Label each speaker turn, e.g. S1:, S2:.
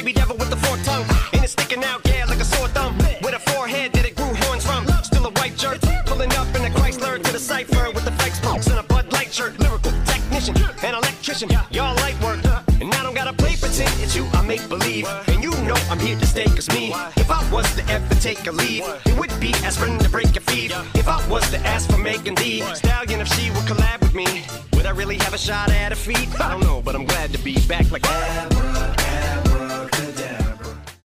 S1: baby devil with the forked tongue. And it's sticking out, yeah, like a sore thumb. With a forehead that it grew horns from. Still a white jerk, pulling up in a Chrysler to the cipher with the fake spokes and a Bud Light shirt. Lyrical technician, an electrician, y'all light work. And I don't gotta play pretend, it's you I make believe. And you know I'm here to stay, cause me, if I was to ever take a leave, it would be aspirin to break your feet. If I was to ask for Megan Thee Stallion, if she would collab with me, would I really have a shot at her feet? I don't know, but I'm glad to be back like Abracadabra.